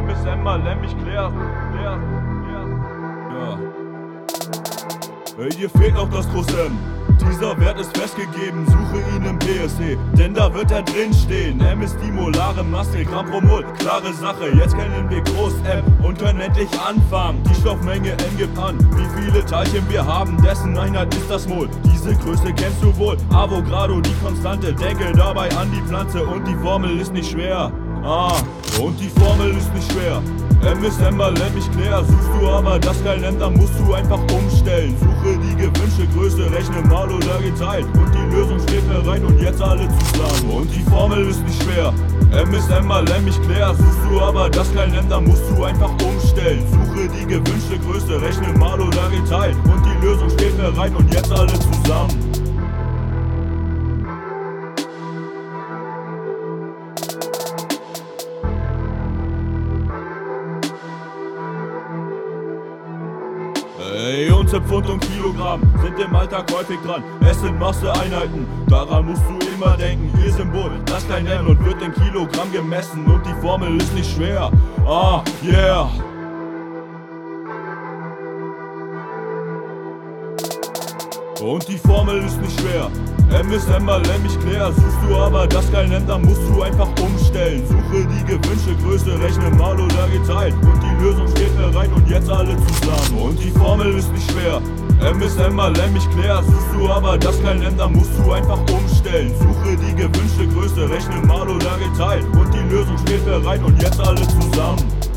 MSM mal mich klär. Ja. Hey, dir fehlt noch das Groß M. Dieser Wert ist festgegeben, suche ihn im PSC, denn da wird er drinstehen. M ist die molare Masse, Gramm pro Mol, klare Sache. Jetzt kennen wir Groß M und können endlich anfangen. Die Stoffmenge N gibt an, wie viele Teilchen wir haben, dessen Einheit ist das Mol. Diese Größe kennst du wohl, Avogadro die Konstante. Denke dabei an die Pflanze und die Formel ist nicht schwer. Und die Formel ist nicht schwer. M ist M mal mich klär. Suchst du aber das kein M, dann musst du einfach umstellen. Suche die gewünschte Größe, rechne mal oder geteilt. Und die Lösung steht bereit und jetzt alle zusammen. Und die Formel ist nicht schwer. M ist M mal mich klär. Suchst du aber das kein M, dann musst du einfach umstellen. Suche die gewünschte Größe, rechne mal oder geteilt. Und die Lösung steht bereit und jetzt alle zusammen. Ey, unser Pfund und Kilogramm sind im Alltag häufig dran. Es sind Masseeinheiten, daran musst du immer denken. Ihr Symbol, das klein M und wird in Kilogramm gemessen. Und die Formel ist nicht schwer. Yeah. Und die Formel ist nicht schwer. M ist M mal mich klär. Suchst du aber das kein M, dann musst du einfach umstellen. Suche die gewünschte Größe, rechne mal oder geteilt. Und die Lösung steht bereit und jetzt alle zusammen. Und die Formel ist nicht schwer. M ist M mal mich klär. Suchst du aber das kein M, dann musst du einfach umstellen. Suche die gewünschte Größe, rechne mal oder geteilt. Und die Lösung steht bereit und jetzt alle zusammen.